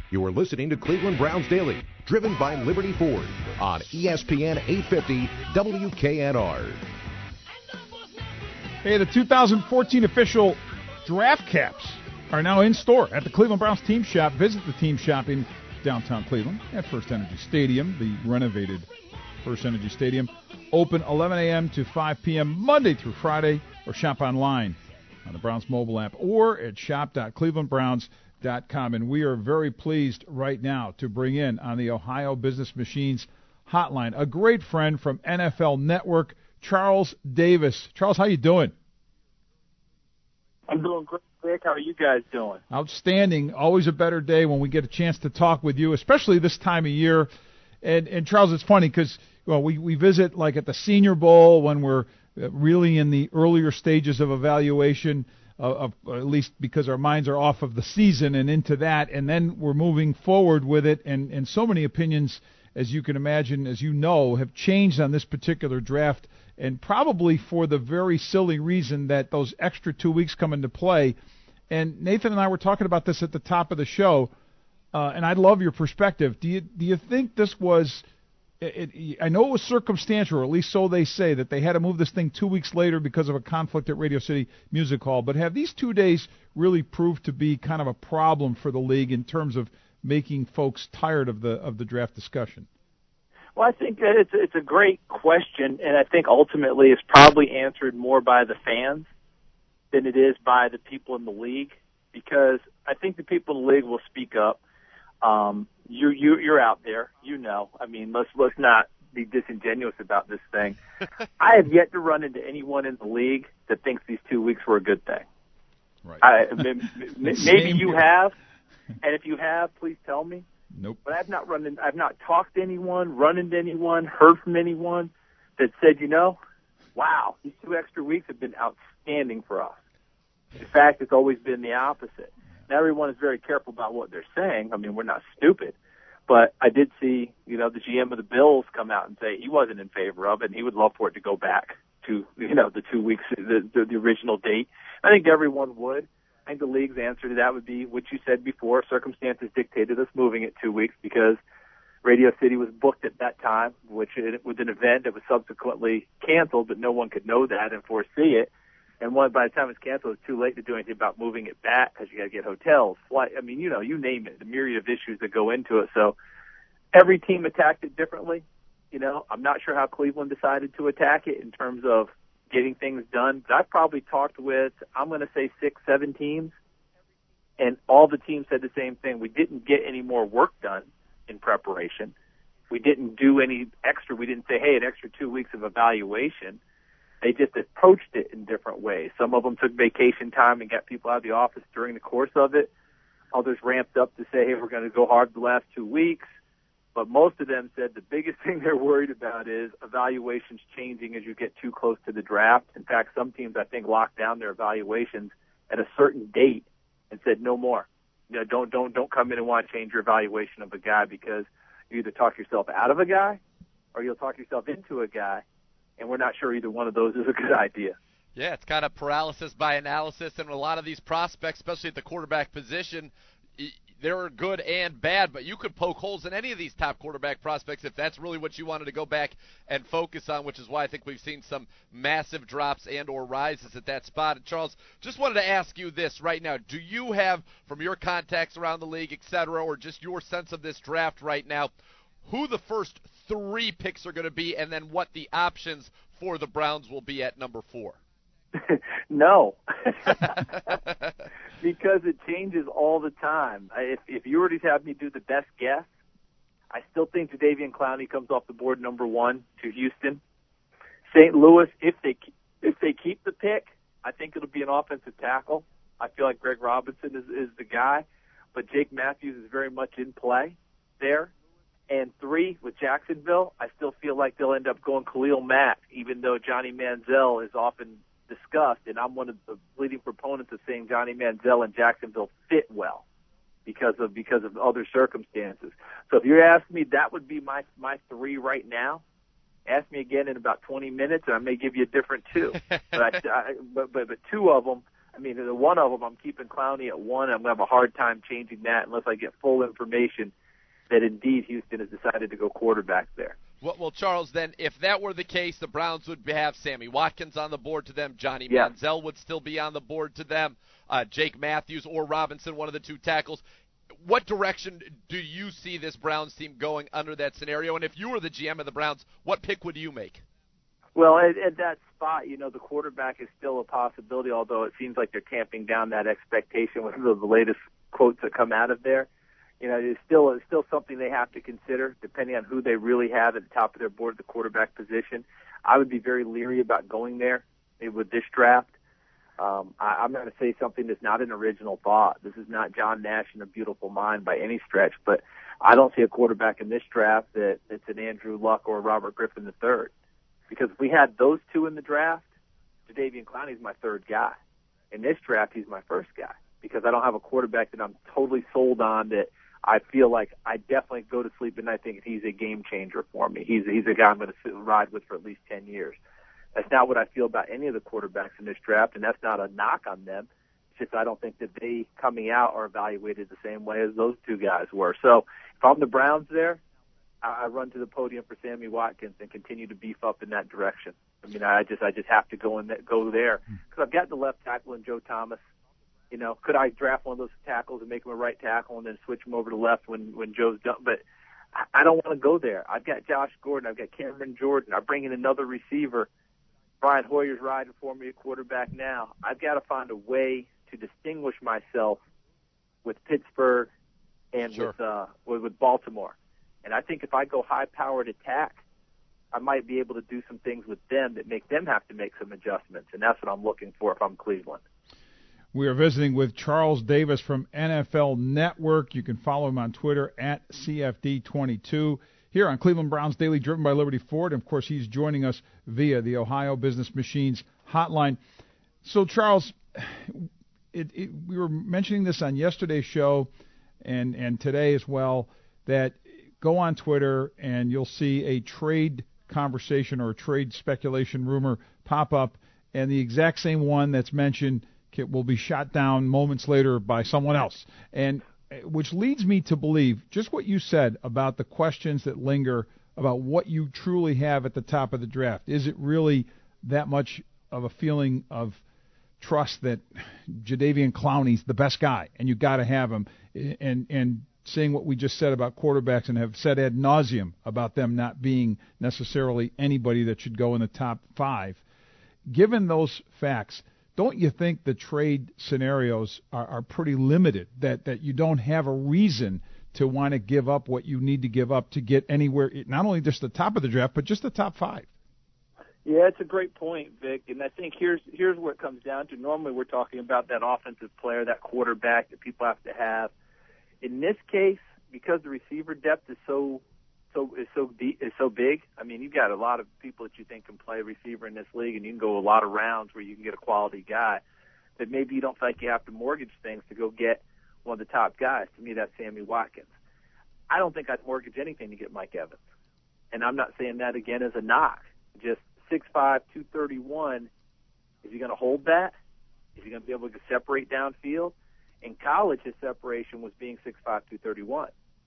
You are listening to Cleveland Browns Daily, driven by Liberty Ford on ESPN 850 WKNR. Hey, the 2014 official draft caps are now in store at the Cleveland Browns Team Shop. Visit the Team Shop in downtown Cleveland at First Energy Stadium, the renovated First Energy Stadium. Open 11 a.m. to 5 p.m. Monday through Friday, or shop online on the Browns mobile app or at shop.clevelandbrowns.com. And we are very pleased right now to bring in on the Ohio Business Machines hotline a great friend from NFL Network, Charles Davis. Charles, how you doing? I'm doing great, Vic. How are you guys doing? Outstanding. Always a better day when we get a chance to talk with you, especially this time of year. And Charles, it's funny because we visit like at the Senior Bowl when we're really in the earlier stages of evaluation, of at least because our minds are off of the season and into that, and then we're moving forward with it. And so many opinions, as you can imagine, as you know, have changed on this particular draft, and probably for the very silly reason that those extra 2 weeks come into play. And Nathan and I were talking about this at the top of the show, and I'd love your perspective. Do you think this was? I know it was circumstantial, or at least so they say, that they had to move this thing 2 weeks later because of a conflict at Radio City Music Hall. But have these 2 days really proved to be kind of a problem for the league in terms of making folks tired of the draft discussion? Well, I think that it's a great question, and I think ultimately it's probably answered more by the fans than it is by the people in the league, because I think the people in the league will speak up. You're out there, you know. I mean, let's not be disingenuous about this thing. I have yet to run into anyone in the league that thinks these 2 weeks were a good thing. Right. Maybe you have, and if you have, please tell me. Nope. But I've not talked to anyone, run into anyone, heard from anyone that said, wow, these 2 extra weeks have been outstanding for us. In fact, it's always been the opposite. Now, everyone is very careful about what they're saying. I mean, we're not stupid. But I did see, the GM of the Bills come out and say he wasn't in favor of it, and he would love for it to go back to, the 2 weeks, the original date. I think everyone would. I think the league's answer to that would be what you said before. Circumstances dictated us moving it 2 weeks because Radio City was booked at that time, which was an event that was subsequently canceled, but no one could know that and foresee it. And by the time it's canceled, it's too late to do anything about moving it back because you got to get hotels, flight. I mean, you name it, the myriad of issues that go into it. So every team attacked it differently. I'm not sure how Cleveland decided to attack it in terms of getting things done. But I've probably talked with, I'm going to say 6-7 teams, and all the teams said the same thing. We didn't get any more work done in preparation. We didn't do any extra. We didn't say, hey, an extra 2 weeks of evaluation. They just approached it in different ways. Some of them took vacation time and got people out of the office during the course of it. Others ramped up to say, hey, we're going to go hard the last 2 weeks. But most of them said the biggest thing they're worried about is evaluations changing as you get too close to the draft. In fact, some teams, I think, locked down their evaluations at a certain date and said no more. Don't come in and want to change your evaluation of a guy, because you either talk yourself out of a guy or you'll talk yourself into a guy. And we're not sure either one of those is a good idea. Yeah, it's kind of paralysis by analysis, and a lot of these prospects, especially at the quarterback position, they're good and bad, but you could poke holes in any of these top quarterback prospects if that's really what you wanted to go back and focus on, which is why I think we've seen some massive drops and or rises at that spot. And Charles, just wanted to ask you this right now. Do you have, from your contacts around the league, et cetera, or just your sense of this draft right now, who the first 3 picks are going to be, and then what the options for the Browns will be at number 4? No, because it changes all the time. If you were to have me do the best guess, I still think Jadeveon Clowney comes off the board number 1 to Houston. St. Louis, if they keep the pick, I think it'll be an offensive tackle. I feel like Greg Robinson is the guy, but Jake Matthews is very much in play there. And 3, with Jacksonville, I still feel like they'll end up going Khalil Mack, even though Johnny Manziel is often discussed, and I'm one of the leading proponents of saying Johnny Manziel and Jacksonville fit well because of other circumstances. So if you're asking me, that would be my 3 right now. Ask me again in about 20 minutes, and I may give you a different 2. But 2 of them, I mean, the one of them, I'm keeping Clowney at 1. I'm going to have a hard time changing that unless I get full information that indeed Houston has decided to go quarterback there. Well, Charles, then, if that were the case, the Browns would have Sammy Watkins on the board to them. Johnny Manziel would still be on the board to them. Jake Matthews or Robinson, one of the two tackles. What direction do you see this Browns team going under that scenario? And if you were the GM of the Browns, what pick would you make? Well, at that spot, the quarterback is still a possibility, although it seems like they're tamping down that expectation with the latest quotes that come out of there. It's still something they have to consider, depending on who they really have at the top of their board at the quarterback position. I would be very leery about going there with this draft. I'm going to say something that's not an original thought. This is not John Nash in A Beautiful Mind by any stretch, but I don't see a quarterback in this draft that's an Andrew Luck or a Robert Griffin III. Because if we had those two in the draft, Jadeveon Clowney's my third guy. In this draft, he's my first guy because I don't have a quarterback that I'm totally sold on that I feel like I definitely go to sleep at night thinking he's a game changer for me. He's a guy I'm going to ride with for at least 10 years. That's not what I feel about any of the quarterbacks in this draft, and that's not a knock on them. It's just I don't think that they, coming out, are evaluated the same way as those two guys were. So if I'm the Browns there, I run to the podium for Sammy Watkins and continue to beef up in that direction. I mean, I just have to go there because I've got the left tackle in Joe Thomas. Could I draft one of those tackles and make him a right tackle and then switch him over to left when Joe's done? But I don't want to go there. I've got Josh Gordon. I've got Cameron Jordan. I bring in another receiver. Brian Hoyer's riding for me at quarterback now. I've got to find a way to distinguish myself with Pittsburgh and with Baltimore. And I think if I go high-powered attack, I might be able to do some things with them that make them have to make some adjustments, and that's what I'm looking for if I'm Cleveland. We are visiting with Charles Davis from NFL Network. You can follow him on Twitter at CFD22. Here on Cleveland Browns Daily, driven by Liberty Ford. And, of course, he's joining us via the Ohio Business Machines hotline. So, Charles, we were mentioning this on yesterday's show and today as well, that go on Twitter and you'll see a trade conversation or a trade speculation rumor pop up, and the exact same one that's mentioned will be shot down moments later by someone else. And which leads me to believe just what you said about the questions that linger about what you truly have at the top of the draft. Is it really that much of a feeling of trust that Jadeveon Clowney's the best guy and you got to have him? And saying what we just said about quarterbacks and have said ad nauseum about them not being necessarily anybody that should go in the top 5. Given those facts, don't you think the trade scenarios are pretty limited, that you don't have a reason to want to give up what you need to give up to get anywhere, not only just the top of the draft, but just the top 5? Yeah, it's a great point, Vic, and I think here's where it comes down to. Normally we're talking about that offensive player, that quarterback that people have to have. In this case, because the receiver depth is so big, I mean, you've got a lot of people that you think can play receiver in this league, and you can go a lot of rounds where you can get a quality guy. That maybe you don't feel like you have to mortgage things to go get one of the top guys. To me, that's Sammy Watkins. I don't think I'd mortgage anything to get Mike Evans. And I'm not saying that again as a knock. Just 6'5", 231. Is he going to hold that? Is he going to be able to separate downfield? In college, his separation was being 6'5", 231.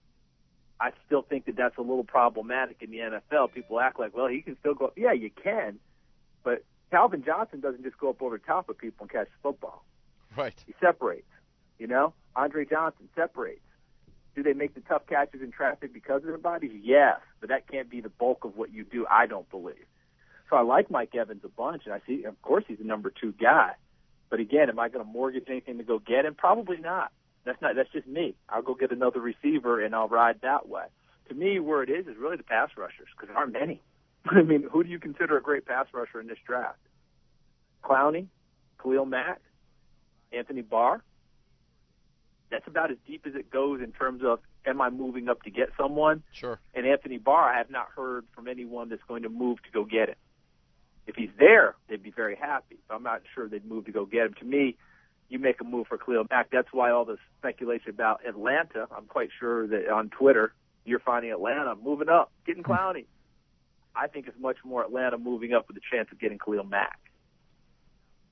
I still think that that's a little problematic in the NFL. People act like, well, he can still go. Yeah, you can. But Calvin Johnson doesn't just go up over the top of people and catch the football. Right. He separates. Andre Johnson separates. Do they make the tough catches in traffic because of their bodies? Yes, but that can't be the bulk of what you do, I don't believe. So I like Mike Evans a bunch, and I see, of course, he's the number 2 guy. But again, am I going to mortgage anything to go get him? Probably not. That's just me. I'll go get another receiver and I'll ride that way. To me, where it is really the pass rushers, because there aren't many. I mean, who do you consider a great pass rusher in this draft? Clowney, Khalil Mack, Anthony Barr. That's about as deep as it goes in terms of, am I moving up to get someone? Sure. And Anthony Barr, I have not heard from anyone that's going to move to go get him. If he's there, they'd be very happy. But I'm not sure they'd move to go get him. To me, you make a move for Khalil Mack. That's why all this speculation about Atlanta, I'm quite sure that on Twitter, you're finding Atlanta moving up, getting Clowney. I think it's much more Atlanta moving up with a chance of getting Khalil Mack.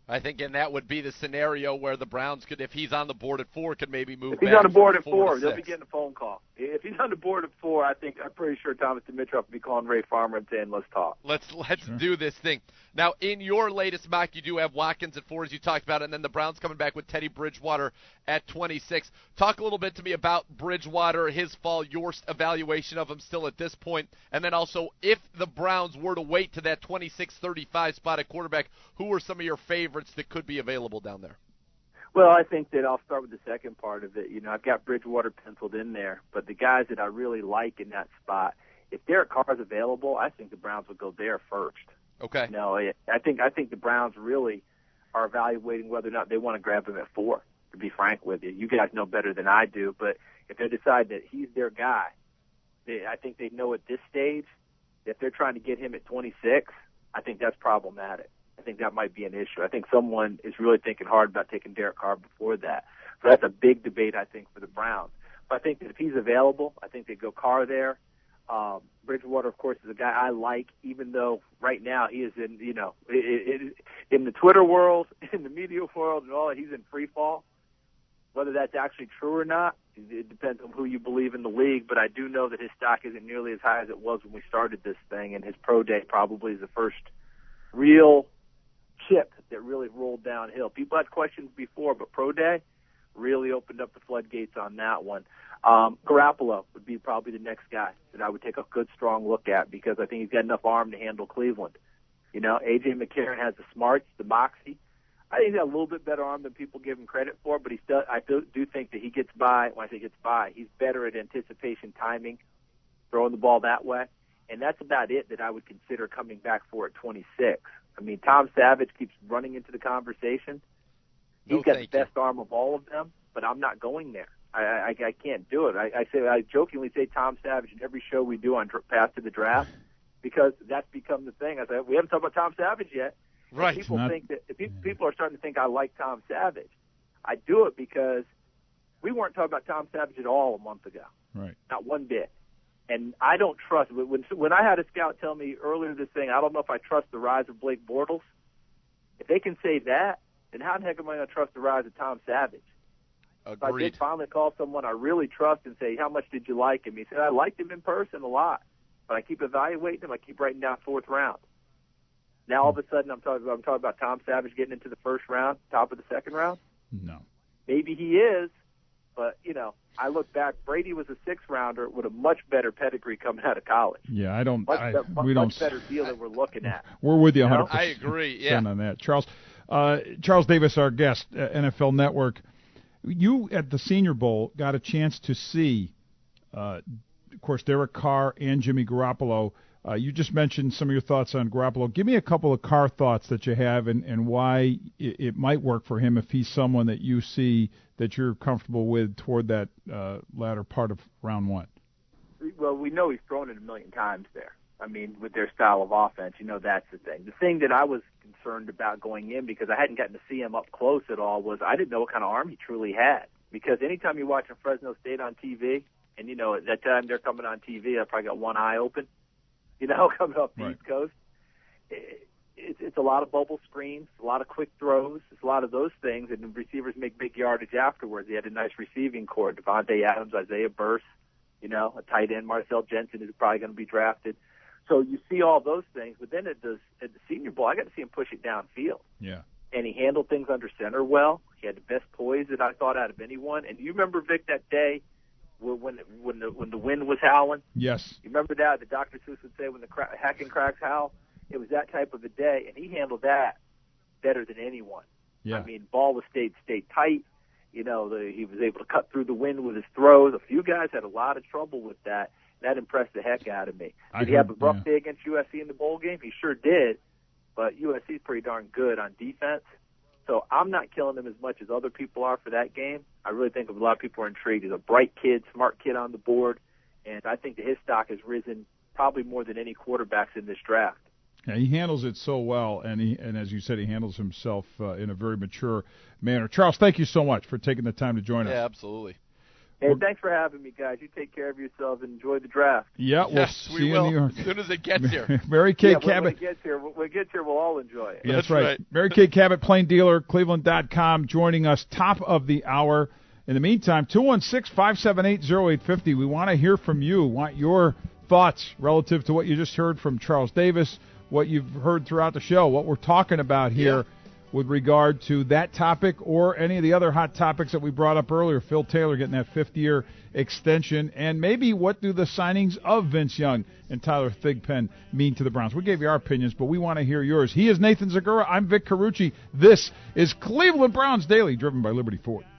I think, and that would be the scenario where the Browns could, if he's on the board at 4, could maybe move back. If he's on the board from at 4 4, to they'll 6. be getting a phone call. If he's on the board at 4, I'm pretty sure Thomas Dimitroff will be calling Ray Farmer and saying, let's talk. Let's do this thing. Now, in your latest mock, you do have Watkins at 4, as you talked about, and then the Browns coming back with Teddy Bridgewater at 26. Talk a little bit to me about Bridgewater, his fall, your evaluation of him still at this point, and then also if the Browns were to wait to that 26-35 spot at quarterback, who are some of your favorites that could be available down there? Well, I think that I'll start with the second part of it. I've got Bridgewater penciled in there, but the guys that I really like in that spot, if Derek Carr's available, I think the Browns would go there first. Okay. I think the Browns really are evaluating whether or not they want to grab him at 4, to be frank with you. You guys know better than I do, but if they decide that he's their guy, I think they know at this stage that if they're trying to get him at 26, I think that's problematic. I think that might be an issue. I think someone is really thinking hard about taking Derek Carr before that. So that's a big debate, I think, for the Browns. But I think that if he's available, I think they go Carr there. Bridgewater, of course, is a guy I like, even though right now he is in, in the Twitter world, in the media world, and all, he's in free fall. Whether that's actually true or not, it depends on who you believe in the league. But I do know that his stock isn't nearly as high as it was when we started this thing, and his pro day probably is the first real chip that really rolled downhill. People had questions before, but pro day really opened up the floodgates on that one. Garoppolo would be probably the next guy that I would take a good, strong look at because I think he's got enough arm to handle Cleveland. A.J. McCarron has the smarts, the moxie. I think he's got a little bit better arm than people give him credit for, but I do think that he gets by. When I say gets by, he's better at anticipation, timing, throwing the ball that way. And that's about it that I would consider coming back for at 26. I mean, Tom Savage keeps running into the conversation. He's got the best arm of all of them, but I'm not going there. I can't do it. I jokingly say Tom Savage in every show we do on Path to the Draft because that's become the thing. I say we haven't talked about Tom Savage yet. Right. People are starting to think I like Tom Savage. I do it because we weren't talking about Tom Savage at all a month ago. Right. Not one bit. And I don't trust when I had a scout tell me earlier this thing, I don't know if I trust the rise of Blake Bortles. If they can say that, then how the heck am I going to trust the rise of Tom Savage? Agreed. If I did finally call someone I really trust and say, how much did you like him? He said, I liked him in person a lot, but I keep evaluating him. I keep writing down 4th round. Now all of a sudden I'm talking about Tom Savage getting into the 1st round, top of the 2nd round. No. Maybe he is, but I look back. Brady was a 6th rounder with a much better pedigree coming out of college. Yeah, Much better deal that we're looking at. We're with you 100%. I agree. Yeah. On that, Charles Davis, our guest, NFL Network. You at the Senior Bowl got a chance to see, of course, Derek Carr and Jimmy Garoppolo. You just mentioned some of your thoughts on Garoppolo. Give me a couple of Carr thoughts that you have and why it might work for him if he's someone that you see that you're comfortable with toward that latter part of round 1. Well, we know he's thrown it a million times there. I mean, with their style of offense, that's the thing. The thing that I was concerned about going in because I hadn't gotten to see him up close at all was I didn't know what kind of arm he truly had. Because anytime you're watching Fresno State on TV, and at that time they're coming on TV, I probably got one eye open, coming off the East Coast. It's a lot of bubble screens, a lot of quick throws, it's a lot of those things, and the receivers make big yardage afterwards. He had a nice receiving core, Devontae Adams, Isaiah Burse, a tight end, Marcel Jensen is probably going to be drafted. So you see all those things, but then at the Senior Bowl, I got to see him push it downfield. Yeah. And he handled things under center well. He had the best poise that I thought out of anyone. And you remember, Vic, that day when the wind was howling? Yes. You remember that? The Dr. Seuss would say when the hacking cracks howl? It was that type of a day, and he handled that better than anyone. Yeah. I mean, ball was stayed tight. He was able to cut through the wind with his throws. A few guys had a lot of trouble with that. That impressed the heck out of me. Did he have a rough day against USC in the bowl game? He sure did, but USC is pretty darn good on defense. So I'm not killing him as much as other people are for that game. I really think a lot of people are intrigued. He's a bright kid, smart kid on the board, and I think that his stock has risen probably more than any quarterbacks in this draft. Yeah, he handles it so well, and as you said, he handles himself in a very mature manner. Charles, thank you so much for taking the time to join us. Yeah, absolutely. Hey, thanks for having me, guys. You take care of yourselves and enjoy the draft. Yeah, we'll Yes, see we you will. in New York. As soon as it gets here. Mary Kay Yeah, Cabot. when it gets here, we'll all enjoy it. That's That's right. right. Mary Kay Cabot, Plain Dealer, Cleveland.com, joining us top of the hour. In the meantime, 216-578-0850. We want to hear from you. Want your thoughts relative to what you just heard from Charles Davis, what you've heard throughout the show, what we're talking about here with regard to that topic or any of the other hot topics that we brought up earlier. Phil Taylor getting that fifth-year extension, and maybe what do the signings of Vince Young and Tyler Thigpen mean to the Browns? We gave you our opinions, but we want to hear yours. He is Nathan Zagura. I'm Vic Carucci. This is Cleveland Browns Daily, driven by Liberty Ford.